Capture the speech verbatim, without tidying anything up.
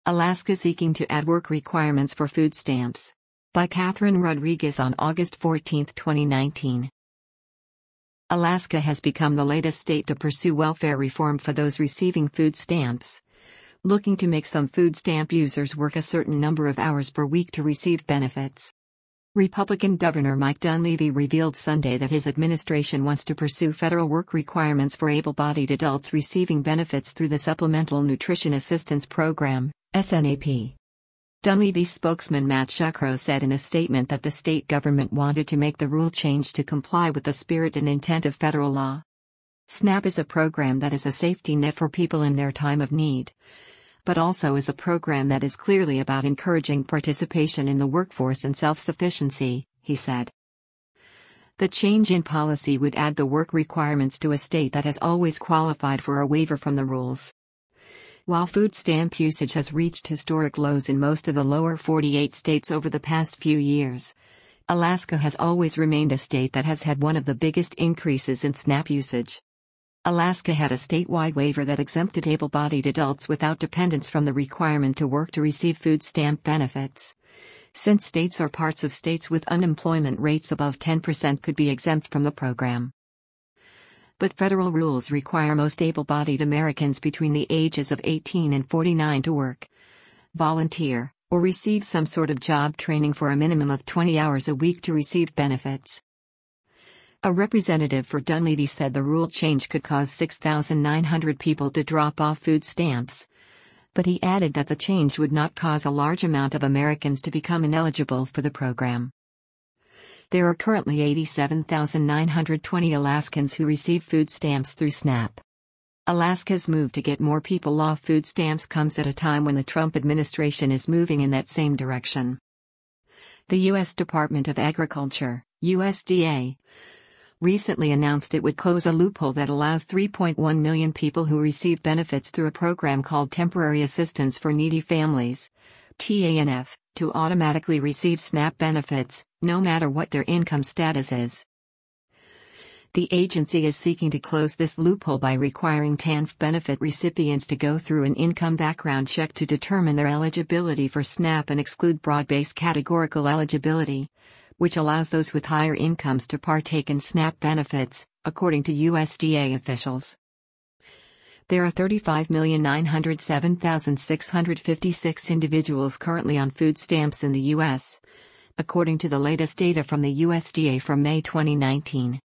Alaska seeking to add work requirements for food stamps. By Catherine Rodriguez on August fourteenth, twenty nineteen. Alaska has become the latest state to pursue welfare reform for those receiving food stamps, looking to make some food stamp users work a certain number of hours per week to receive benefits. Republican Governor Mike Dunleavy revealed Sunday that his administration wants to pursue federal work requirements for able-bodied adults receiving benefits through the Supplemental Nutrition Assistance Program, S N A P. Dunleavy's spokesman Matt Shukro said in a statement that the state government wanted to make the rule change to comply with the spirit and intent of federal law. SNAP is a program that is a safety net for people in their time of need, but also is a program that is clearly about encouraging participation in the workforce and self-sufficiency, he said. The change in policy would add the work requirements to a state that has always qualified for a waiver from the rules. While food stamp usage has reached historic lows in most of the lower forty-eight states over the past few years, Alaska has always remained a state that has had one of the biggest increases in SNAP usage. Alaska had a statewide waiver that exempted able-bodied adults without dependents from the requirement to work to receive food stamp benefits. Since states or parts of states with unemployment rates above ten percent could be exempt from the program. But federal rules require most able-bodied Americans between the ages of eighteen and forty-nine to work, volunteer, or receive some sort of job training for a minimum of twenty hours a week to receive benefits. A representative for Dunleavy said the rule change could cause six thousand nine hundred people to drop off food stamps, but he added that the change would not cause a large amount of Americans to become ineligible for the program. There are currently eighty-seven thousand nine hundred twenty Alaskans who receive food stamps through SNAP. Alaska's move to get more people off food stamps comes at a time when the Trump administration is moving in that same direction. The U S Department of Agriculture, U S D A, recently announced it would close a loophole that allows three point one million people who receive benefits through a program called Temporary Assistance for Needy Families, T A N F, to automatically receive SNAP benefits, no matter what their income status is. The agency is seeking to close this loophole by requiring T A N F benefit recipients to go through an income background check to determine their eligibility for SNAP and exclude broad-based categorical eligibility, which allows those with higher incomes to partake in SNAP benefits, according to U S D A officials. There are thirty-five million nine hundred seven thousand six hundred fifty-six individuals currently on food stamps in the U S, according to the latest data from the U S D A from May twenty nineteen.